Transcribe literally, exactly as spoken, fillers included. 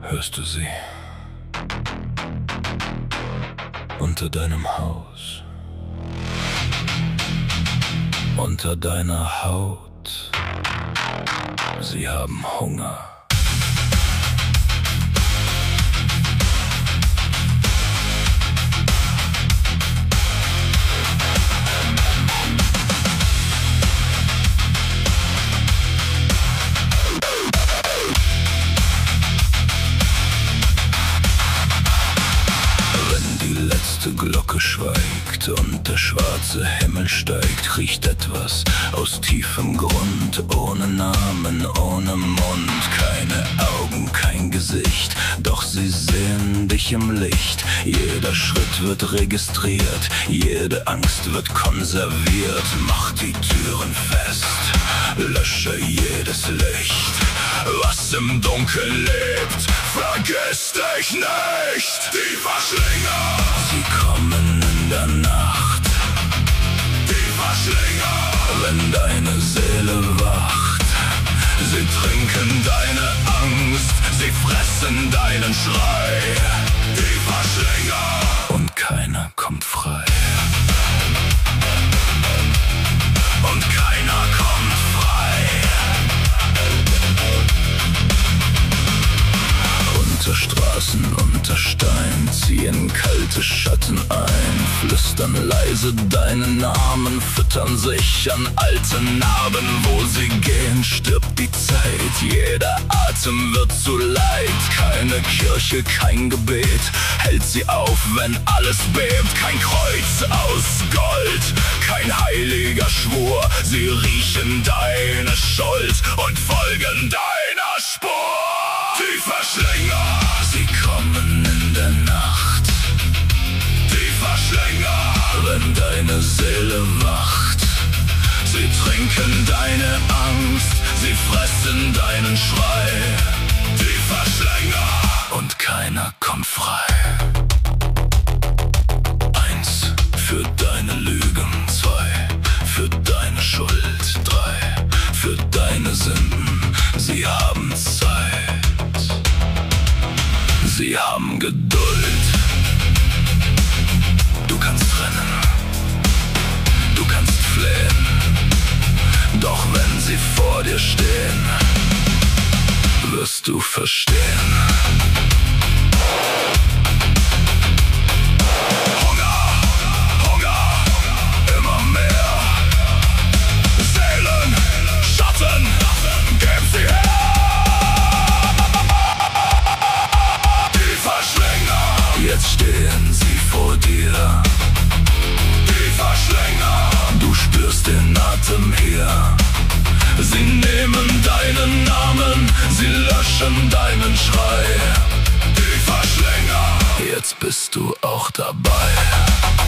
Hörst du sie? Unter deinem Haus, unter deiner Haut. Sie haben Hunger. Die Glocke schweigt und der schwarze Himmel steigt, riecht etwas aus tiefem Grund, ohne Namen, ohne Mund, keine Augen, kein Gesicht, doch sie sehen dich im Licht. Jeder Schritt wird registriert, jede Angst wird konserviert. Mach die Türen fest, lösche jedes Licht, was im Dunkeln lebt, vergiss dich nicht. Die Verschlinger, sie kommen in der Nacht. Die Verschlinger, wenn deine Seele wacht. Sie trinken deine Angst, sie fressen deinen Schrei. Die Verschlinger, und keiner kommt frei. Und keiner kommt frei. Unter Straßen, unter Stein ziehen kalte Schatten ein, flüstern leise deinen Namen, füttern sich an alten Narben. Wo sie gehen, stirbt die Zeit, jeder Atem wird zu Leid. Keine Kirche, kein Gebet hält sie auf, wenn alles bebt. Kein Kreuz aus Gold, kein heiliger Schwur. Sie riechen deine Schuld und folgen deiner Spur. Die Verschlinger, sie kommen in der Nacht. Die Verschlinger, wenn deine Seele wacht. Sie trinken deine Angst, sie fressen deinen Schrei. Die Verschlinger, und keiner kommt frei. Eins für deine Lügen, zwei für deine Schuld, drei für deine Sünden. Sie haben Zeit. Sie haben Geduld. Du kannst rennen, du kannst flehen, doch wenn sie vor dir stehen, wirst du verstehen. Hunger, Hunger, immer mehr. Seelen, Schatten, gib sie her. Jetzt stehen sie vor dir. Die Verschlinger, du spürst den Atem hier. Sie nehmen deinen Namen, sie löschen deinen Schrei. Die Verschlinger, jetzt bist du auch dabei.